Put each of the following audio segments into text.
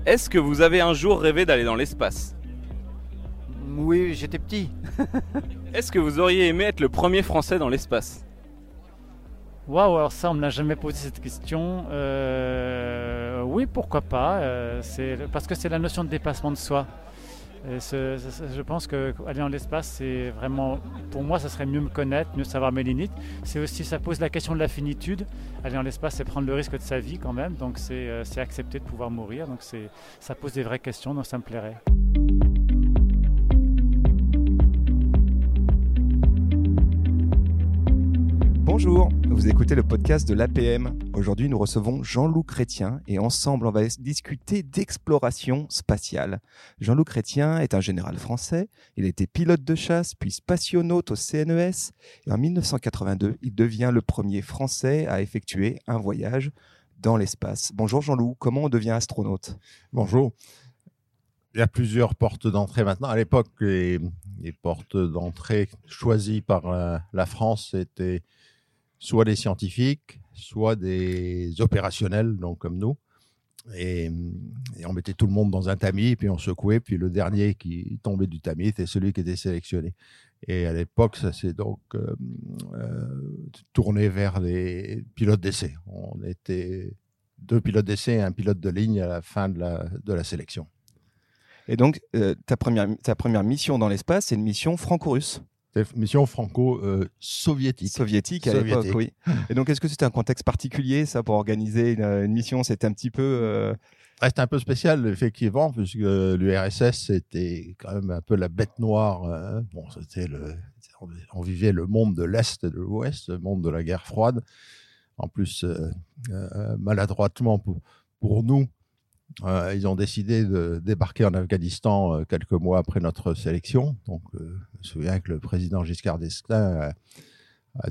Est-ce que vous avez un jour rêvé d'aller dans l'espace ? Oui, j'étais petit. Est-ce que vous auriez aimé être le premier Français dans l'espace ? Waouh, alors ça, on ne m'a jamais posé cette question. Oui, pourquoi pas. Parce que c'est la notion de dépassement de soi. Je pense qu'aller dans l'espace, c'est vraiment, pour moi, ça serait mieux me connaître, mieux savoir mes limites. C'est aussi, ça pose la question de la finitude. Aller dans l'espace, c'est prendre le risque de sa vie quand même. Donc c'est accepter de pouvoir mourir. Donc ça pose des vraies questions, donc ça me plairait. Bonjour, vous écoutez le podcast de l'APM. Aujourd'hui, nous recevons Jean-Loup Chrétien et ensemble, on va discuter d'exploration spatiale. Jean-Loup Chrétien est un général français. Il a été pilote de chasse, puis spationaute au CNES. Et en 1982, il devient le premier Français à effectuer un voyage dans l'espace. Bonjour Jean-Loup, comment on devient astronaute ? Bonjour. Il y a plusieurs portes d'entrée maintenant. À l'époque, les portes d'entrée choisies par la France étaient soit des scientifiques, soit des opérationnels, donc comme nous. Et on mettait tout le monde dans un tamis, puis on secouait, puis le dernier qui tombait du tamis était celui qui était sélectionné. Et à l'époque, ça s'est donc tourné vers les pilotes d'essai. On était 2 pilotes d'essai et un pilote de ligne à la fin de la sélection. Et donc, ta première mission dans l'espace, c'est une mission franco-russe. C'était une mission franco-soviétique. Soviétique à l'époque, oui. Et donc, est-ce que c'était un contexte particulier, ça, pour organiser une mission ? C'était un petit peu... C'était un peu spécial, effectivement, puisque l'URSS, c'était quand même un peu la bête noire. Bon, on vivait le monde de l'Est et de l'Ouest, le monde de la guerre froide. En plus, maladroitement pour nous, ils ont décidé de débarquer en Afghanistan quelques mois après notre sélection. Donc, je me souviens que le président Giscard d'Estaing a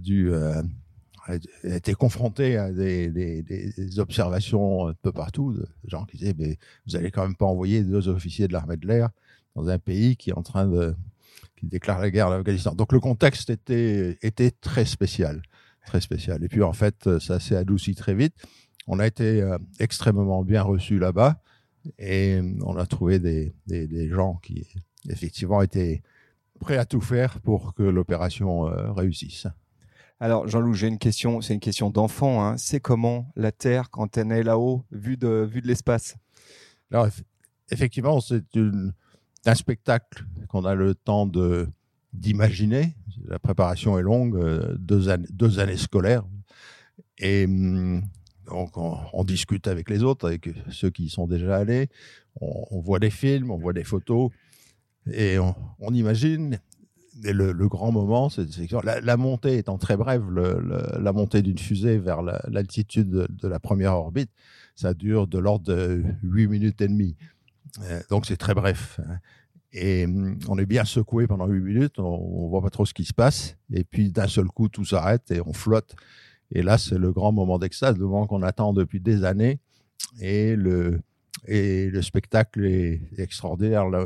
été confronté à des observations un peu partout de gens qui disaient mais vous n'allez quand même pas envoyer 2 officiers de l'armée de l'air dans un pays qui déclare la guerre à l'Afghanistan. Donc, le contexte était très spécial, très spécial. Et puis, en fait, ça s'est adouci très vite. On a été extrêmement bien reçus là-bas et on a trouvé des gens qui, effectivement, étaient prêts à tout faire pour que l'opération réussisse. Alors, Jean-Loup, j'ai une question, c'est une question d'enfant. Hein. C'est comment la Terre quand elle est là-haut, vue de l'espace ? Alors, effectivement, c'est un spectacle qu'on a le temps d'imaginer. La préparation est longue, 2 années scolaires. Et donc, on discute avec les autres, avec ceux qui y sont déjà allés. On voit des films, on voit des photos. Et on imagine. Et le grand moment, c'est la montée étant très brève, la montée d'une fusée vers l'altitude de la première orbite, ça dure de l'ordre de 8 minutes et demie. Donc, c'est très bref. Et on est bien secoué pendant 8 minutes, on ne voit pas trop ce qui se passe. Et puis, d'un seul coup, tout s'arrête et on flotte. Et là, c'est le grand moment d'extase, le moment qu'on attend depuis des années. Et le spectacle est extraordinaire. Là,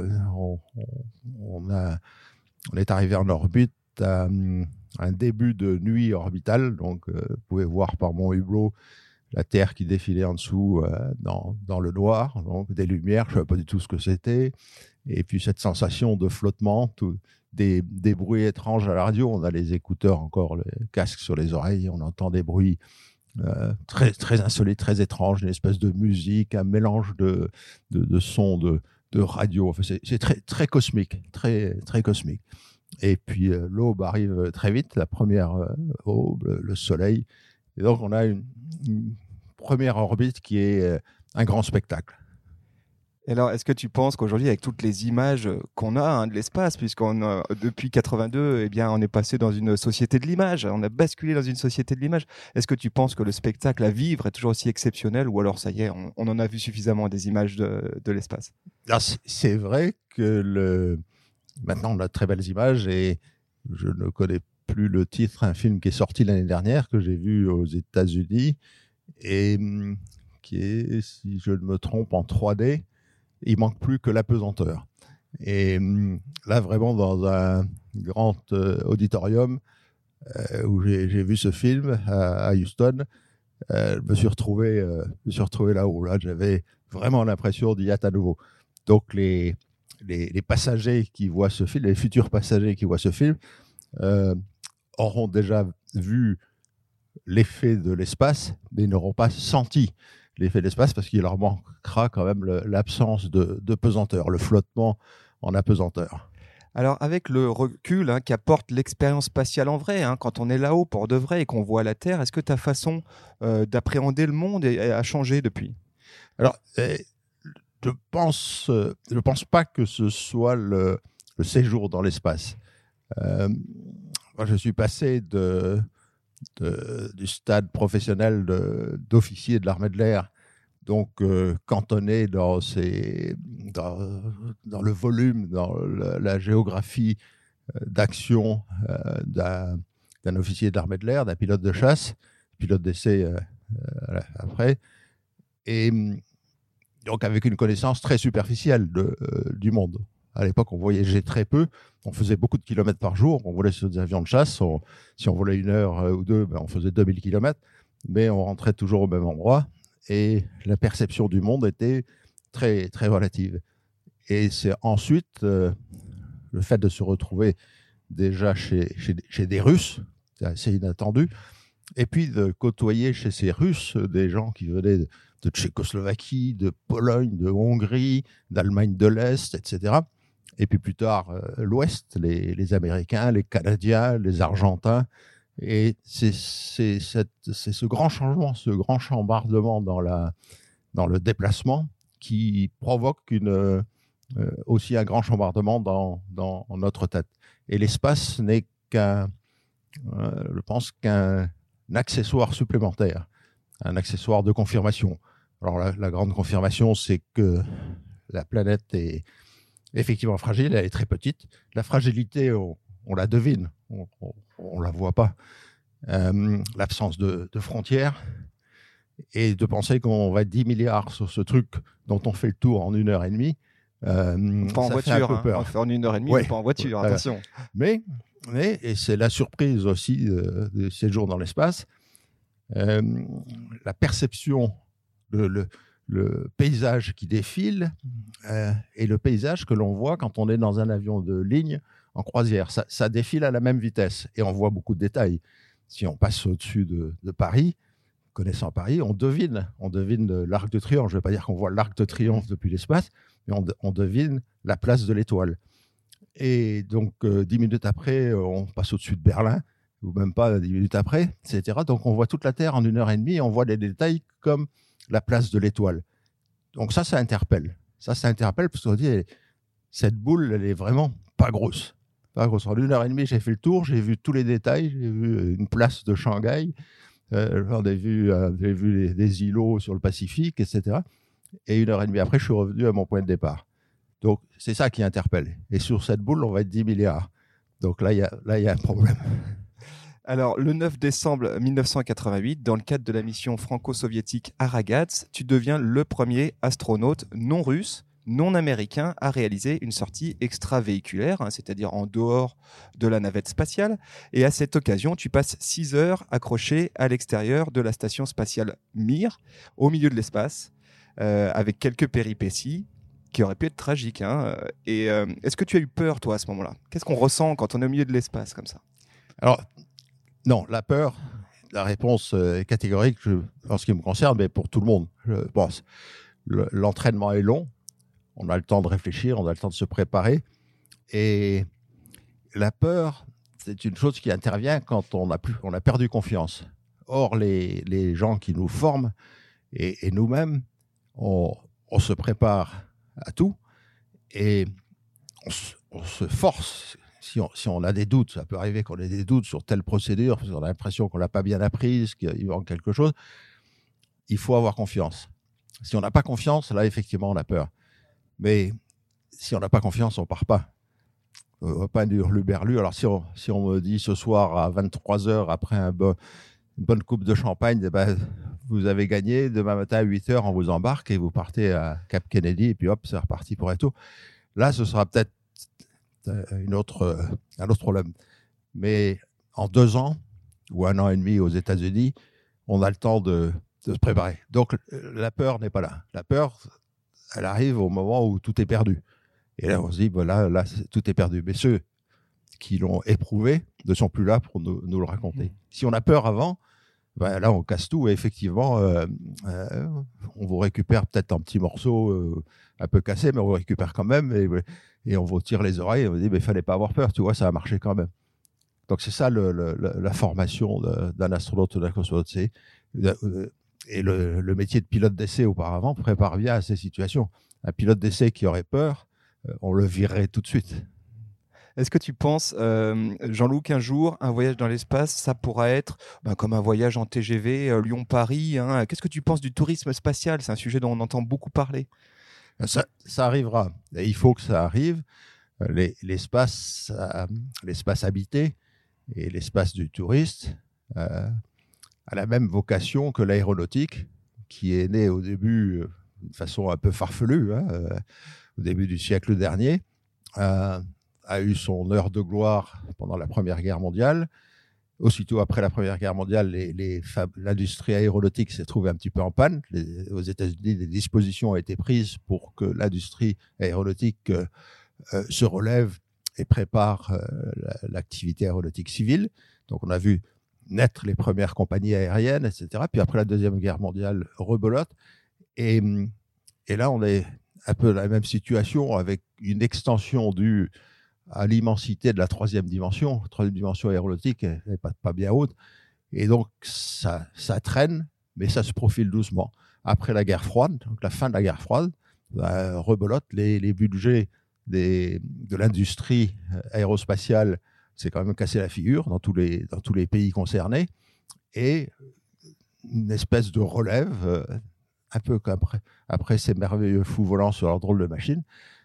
on est arrivé en orbite à un début de nuit orbitale. Donc, vous pouvez voir par mon hublot la Terre qui défilait en dessous dans le noir. Donc, des lumières, je ne savais pas du tout ce que c'était. Et puis, cette sensation de flottement, des bruits étranges à la radio. On a les écouteurs encore, les casques sur les oreilles. On entend des bruits très, très insolites, très étranges, une espèce de musique, un mélange de sons de radio. Enfin, c'est très, très cosmique, très, très cosmique. Et puis, l'aube arrive très vite, la première aube, le soleil. Et donc, on a une première orbite qui est un grand spectacle. Et alors, est-ce que tu penses qu'aujourd'hui, avec toutes les images qu'on a de l'espace, depuis 82, eh bien, on est passé dans une société de l'image, on a basculé dans une société de l'image. Est-ce que tu penses que le spectacle à vivre est toujours aussi exceptionnel, ou alors ça y est, on en a vu suffisamment des images de l'espace ? Alors, c'est vrai que maintenant on a de très belles images et je ne connais plus le titre, un film qui est sorti l'année dernière, que j'ai vu aux États-Unis et qui est, si je ne me trompe, en 3D. Il manque plus que l'apesanteur. Et là, vraiment, dans un grand auditorium où j'ai vu ce film à Houston, je me suis retrouvé là-haut. Là, j'avais vraiment l'impression d'y être à nouveau. Donc les passagers qui voient ce film, les futurs passagers qui voient ce film, auront déjà vu l'effet de l'espace, mais ils n'auront pas senti l'effet de l'espace parce qu'il leur manquera quand même l'absence de pesanteur, le flottement en apesanteur. Alors, avec le recul qu'apporte l'expérience spatiale en vrai, quand on est là-haut pour de vrai et qu'on voit la Terre, est-ce que ta façon d'appréhender le monde a changé depuis ? Alors, je pense pas que ce soit le séjour dans l'espace. Moi, je suis passé du stade professionnel d'officier de l'armée de l'air, donc cantonné dans le volume, dans la géographie d'action d'un officier de l'armée de l'air, d'un pilote de chasse, pilote d'essai après, et donc avec une connaissance très superficielle du monde. À l'époque, on voyageait très peu, on faisait beaucoup de kilomètres par jour, on volait sur des avions de chasse, si on volait 1 heure ou 2, on faisait 2000 kilomètres, mais on rentrait toujours au même endroit, et la perception du monde était très, très relative. Et c'est ensuite le fait de se retrouver déjà chez des Russes, c'est assez inattendu, et puis de côtoyer chez ces Russes des gens qui venaient de Tchécoslovaquie, de Pologne, de Hongrie, d'Allemagne de l'Est, etc. Et puis plus tard, l'Ouest, les Américains, les Canadiens, les Argentins. Et c'est ce grand changement, ce grand chambardement dans le déplacement qui provoque aussi un grand chambardement dans notre tête. Et l'espace n'est je pense qu'un accessoire supplémentaire, un accessoire de confirmation. Alors la grande confirmation, c'est que la planète est effectivement fragile, elle est très petite. La fragilité, on la devine, on la voit pas. L'absence de frontières, et de penser qu'on va être 10 milliards sur ce truc dont on fait le tour en 1h30, pas en voiture, fait un peu peur. On fait en 1h30, Ouais. mais pas en voiture, attention. Mais et c'est la surprise aussi de séjour dans l'espace, la perception, le paysage qui défile et le paysage que l'on voit quand on est dans un avion de ligne en croisière. Ça défile à la même vitesse et on voit beaucoup de détails. Si on passe au-dessus de Paris, connaissant Paris, on devine l'Arc de Triomphe. Je ne vais pas dire qu'on voit l'Arc de Triomphe depuis l'espace, mais on devine la place de l'Étoile. Et donc, 10 minutes après, on passe au-dessus de Berlin, ou même pas 10 minutes après, etc. Donc, on voit toute la Terre en 1h30 et on voit des détails comme la place de l'Étoile. Donc ça interpelle. Ça interpelle parce qu'on dit, cette boule, elle est vraiment pas grosse. Pas grosse. En 1h30, j'ai fait le tour, j'ai vu tous les détails, j'ai vu une place de Shanghai, j'ai vu des îlots sur le Pacifique, etc. Et 1h30 après, je suis revenu à mon point de départ. Donc, c'est ça qui interpelle. Et sur cette boule, on va être 10 milliards. Donc là, il y a un problème. Alors, le 9 décembre 1988, dans le cadre de la mission franco-soviétique Aragats, tu deviens le premier astronaute non russe, non américain à réaliser une sortie extravéhiculaire, c'est-à-dire en dehors de la navette spatiale. Et à cette occasion, tu passes 6 heures accroché à l'extérieur de la station spatiale Mir, au milieu de l'espace, avec quelques péripéties qui auraient pu être tragiques. Et est-ce que tu as eu peur, toi, à ce moment-là ? Qu'est-ce qu'on ressent quand on est au milieu de l'espace comme ça ? Alors, non, la peur, la réponse est catégorique en ce qui me concerne, mais pour tout le monde, je pense. L'entraînement est long, on a le temps de réfléchir, on a le temps de se préparer. Et la peur, c'est une chose qui intervient quand on a perdu confiance. Or, les gens qui nous forment et nous-mêmes, on se prépare à tout et on se force. Si on a des doutes, ça peut arriver qu'on ait des doutes sur telle procédure, parce qu'on a l'impression qu'on ne l'a pas bien apprise, qu'il manque quelque chose. Il faut avoir confiance. Si on n'a pas confiance, là, effectivement, on a peur. Mais si on n'a pas confiance, on ne part pas. On ne va pas dire hurluberlu. Alors, si on me dit ce soir à 23h, après une bonne coupe de champagne, vous avez gagné, demain matin à 8h, on vous embarque et vous partez à Cap Kennedy, et puis hop, c'est reparti pour Eto. Là, ce sera peut-être un autre problème. Mais en 2 ans ou 1 an et demi aux États-Unis, on a le temps de se préparer. Donc la peur n'est pas là. La peur, elle arrive au moment où tout est perdu. Et là, on se dit, là, tout est perdu. Mais ceux qui l'ont éprouvé ne sont plus là pour nous le raconter. Si on a peur avant, là, on casse tout. Et effectivement, on vous récupère peut-être un petit morceau un peu cassé, mais on vous récupère quand même. Et on vous tire les oreilles et on vous dit, il ne fallait pas avoir peur. Tu vois, ça a marché quand même. Donc, c'est ça la formation d'un astronaute ou d'un cosmonaute. Et le métier de pilote d'essai auparavant prépare bien à ces situations. Un pilote d'essai qui aurait peur, on le virerait tout de suite. Est-ce que tu penses, Jean-Loup, qu'un jour, un voyage dans l'espace, ça pourra être comme un voyage en TGV Lyon-Paris, hein. Qu'est-ce que tu penses du tourisme spatial? C'est un sujet dont on entend beaucoup parler. Ça arrivera. Et il faut que ça arrive. L'espace habité et l'espace du touriste a la même vocation que l'aéronautique, qui est née au début de façon un peu farfelue, au début du siècle dernier, a eu son heure de gloire pendant la Première Guerre mondiale. Aussitôt après la Première Guerre mondiale, l'industrie aéronautique s'est trouvée un petit peu en panne. Aux États-Unis, des dispositions ont été prises pour que l'industrie aéronautique se relève et prépare l'activité aéronautique civile. Donc, on a vu naître les premières compagnies aériennes, etc. Puis après la Deuxième Guerre mondiale, rebelote. Et là, on est un peu dans la même situation avec une extension due à l'immensité de la troisième dimension. La troisième dimension aéronautique n'est pas bien haute. Et donc, ça traîne, mais ça se profile doucement. Après la guerre froide, donc la fin de la guerre froide, rebelote, les budgets de l'industrie aérospatiale s'est quand même cassé la figure dans tous les pays concernés. Et une espèce de relève, un peu comme après ces merveilleux fous volants sur leur drôle de machine,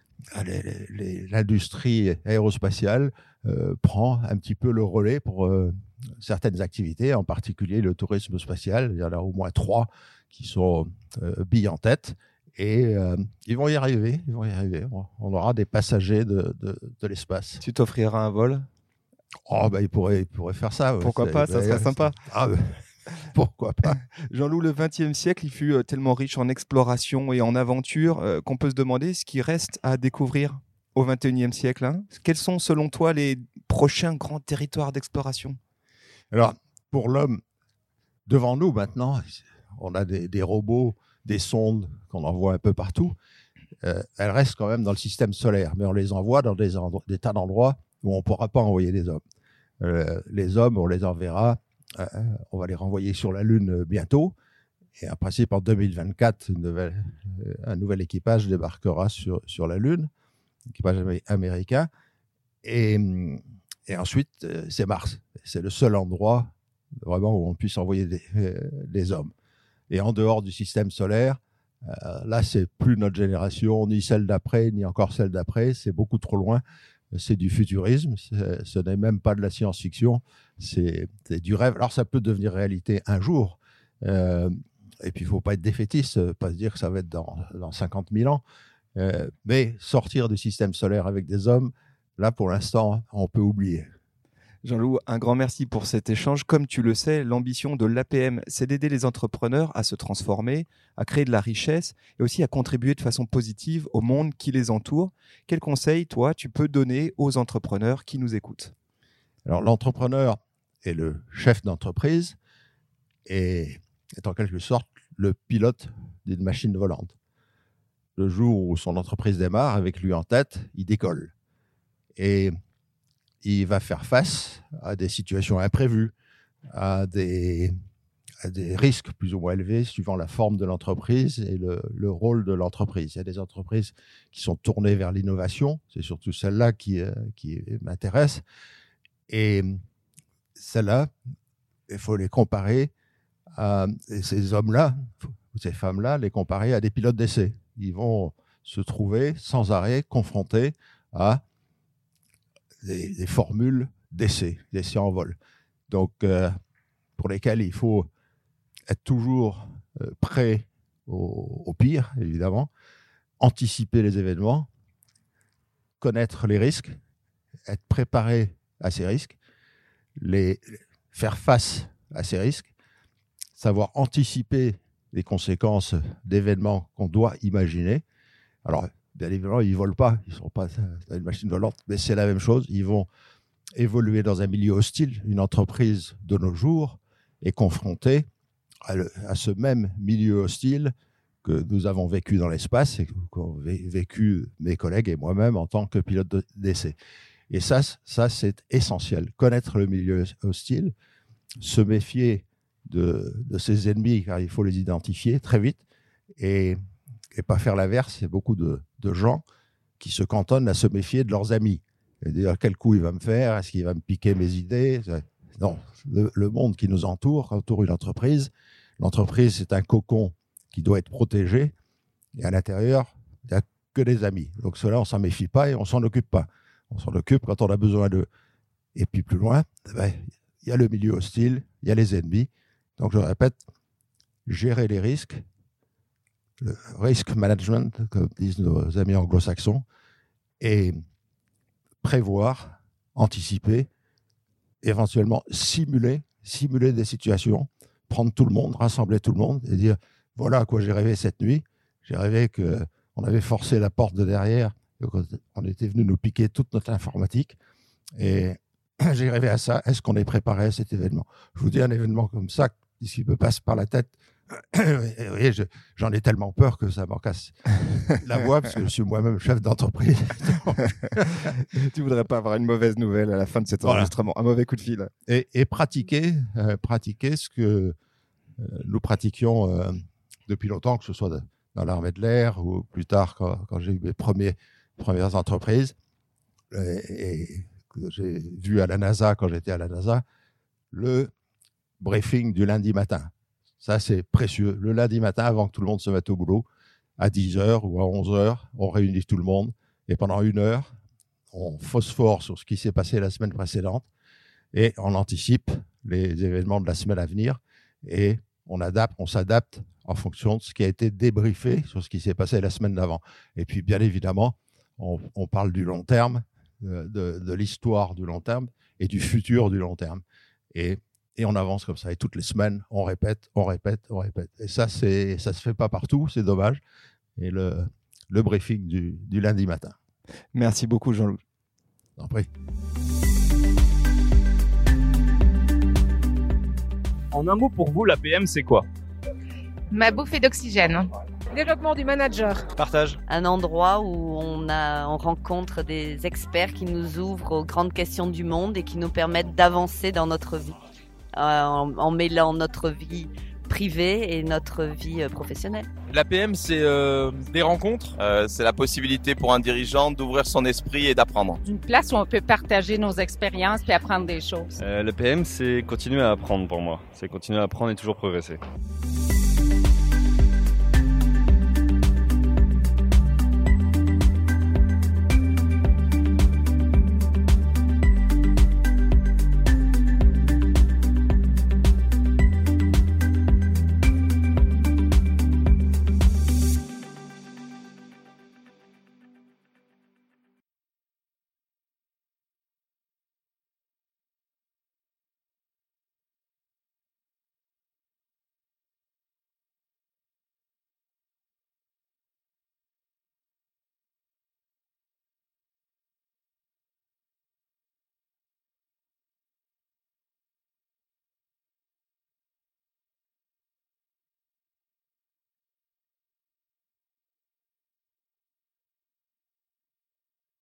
l'industrie aérospatiale prend un petit peu le relais pour certaines activités, en particulier le tourisme spatial. Il y en a au moins 3 qui sont billes en tête. Et ils vont y arriver. On aura des passagers de l'espace. Tu t'offriras un vol? Il pourrait faire ça. Pourquoi pas, ça serait sympa. Pourquoi pas. Jean-Loup, le XXe siècle, il fut tellement riche en exploration et en aventure qu'on peut se demander ce qui reste à découvrir au XXIe siècle. Hein. Quels sont, selon toi, les prochains grands territoires d'exploration? Alors, pour l'homme, devant nous maintenant, on a des robots, des sondes qu'on envoie un peu partout. Elles restent quand même dans le système solaire, mais on les envoie dans des tas d'endroits où on ne pourra pas envoyer des hommes. Les hommes, on les enverra. On va les renvoyer sur la Lune bientôt. Et en principe, en 2024, un nouvel équipage débarquera sur la Lune, équipage américain. Et ensuite, c'est Mars. C'est le seul endroit vraiment où on puisse envoyer des hommes. Et en dehors du système solaire, là, c'est plus notre génération, ni celle d'après, ni encore celle d'après. C'est beaucoup trop loin. C'est du futurisme, ce n'est même pas de la science-fiction, c'est du rêve. Alors ça peut devenir réalité un jour, et puis il ne faut pas être défaitiste, pas se dire que ça va être dans 50 000 ans, mais sortir du système solaire avec des hommes, là pour l'instant, on peut oublier. Jean-Loup, un grand merci pour cet échange. Comme tu le sais, l'ambition de l'APM, c'est d'aider les entrepreneurs à se transformer, à créer de la richesse et aussi à contribuer de façon positive au monde qui les entoure. Quels conseils, toi, tu peux donner aux entrepreneurs qui nous écoutent? Alors, l'entrepreneur est le chef d'entreprise et est en quelque sorte le pilote d'une machine volante. Le jour où son entreprise démarre, avec lui en tête, il décolle. Et il va faire face à des situations imprévues, à des risques plus ou moins élevés suivant la forme de l'entreprise et le rôle de l'entreprise. Il y a des entreprises qui sont tournées vers l'innovation, c'est surtout celle-là qui m'intéresse. Et celles-là, il faut les comparer à ces hommes-là, ou ces femmes-là, les comparer à des pilotes d'essai. Ils vont se trouver sans arrêt confrontés à des formules d'essai en vol. Donc, pour lesquelles il faut être toujours prêt au pire, évidemment, anticiper les événements, connaître les risques, être préparé à ces risques, faire face à ces risques, savoir anticiper les conséquences d'événements qu'on doit imaginer Alors, bien évidemment, ils ne volent pas, ils ne sont pas dans une machine volante, mais c'est la même chose. Ils vont évoluer dans un milieu hostile. Une entreprise de nos jours est confrontée à ce même milieu hostile que nous avons vécu dans l'espace et qu'ont vécu mes collègues et moi-même en tant que pilote d'essai. Et ça, c'est essentiel. Connaître le milieu hostile, se méfier de ses ennemis, car il faut les identifier très vite, et pas faire l'inverse. Il y a beaucoup de gens qui se cantonnent à se méfier de leurs amis. Et dire quel coup il va me faire, est-ce qu'il va me piquer mes idées? Non, le monde qui nous entoure une entreprise. L'entreprise, c'est un cocon qui doit être protégé, et à l'intérieur, il n'y a que des amis. Donc cela, on ne s'en méfie pas et on ne s'en occupe pas. On s'en occupe quand on a besoin d'eux. Et puis plus loin, il y a le milieu hostile, il y a les ennemis. Donc je répète, gérer les risques, le risk management, comme disent nos amis anglo-saxons, et prévoir, anticiper, éventuellement simuler des situations, prendre tout le monde, rassembler tout le monde et dire voilà à quoi j'ai rêvé cette nuit. J'ai rêvé qu'on avait forcé la porte de derrière, qu'on était venu nous piquer toute notre informatique. Et j'ai rêvé à ça. Est-ce qu'on est préparé à cet événement? Je vous dis, un événement comme ça, s'il me passe par la tête, et j'en ai tellement peur que ça m'en casse la voix, parce que je suis moi-même chef d'entreprise. Tu voudrais pas avoir une mauvaise nouvelle à la fin de cet enregistrement, un mauvais coup de fil. Et pratiquer ce que nous pratiquions depuis longtemps, que ce soit dans l'armée de l'air ou plus tard quand j'ai eu mes premières entreprises, et que j'ai vu à la NASA quand j'étais à la NASA, le briefing du lundi matin. Ça, c'est précieux. Le lundi matin, avant que tout le monde se mette au boulot, à 10h ou à 11h, on réunit tout le monde. Et pendant 1 heure, on phosphore sur ce qui s'est passé la semaine précédente et on anticipe les événements de la semaine à venir. Et on s'adapte en fonction de ce qui a été débriefé sur ce qui s'est passé la semaine d'avant. Et puis, bien évidemment, on parle du long terme, de l'histoire du long terme et du futur du long terme. Et on avance comme ça. Et toutes les semaines, on répète. Et ça se fait pas partout, c'est dommage. Et le briefing du lundi matin. Merci beaucoup, Jean-Loup. T'en prie. En un mot, pour vous, l'APM, c'est quoi? Ma bouffée d'oxygène. Développement du manager. Partage. Un endroit où on rencontre des experts qui nous ouvrent aux grandes questions du monde et qui nous permettent d'avancer dans notre vie. En mêlant notre vie privée et notre vie professionnelle. L'APM, c'est des rencontres. C'est la possibilité pour un dirigeant d'ouvrir son esprit et d'apprendre. Une place où on peut partager nos expériences puis apprendre des choses. L'APM, c'est continuer à apprendre pour moi. C'est continuer à apprendre et toujours progresser.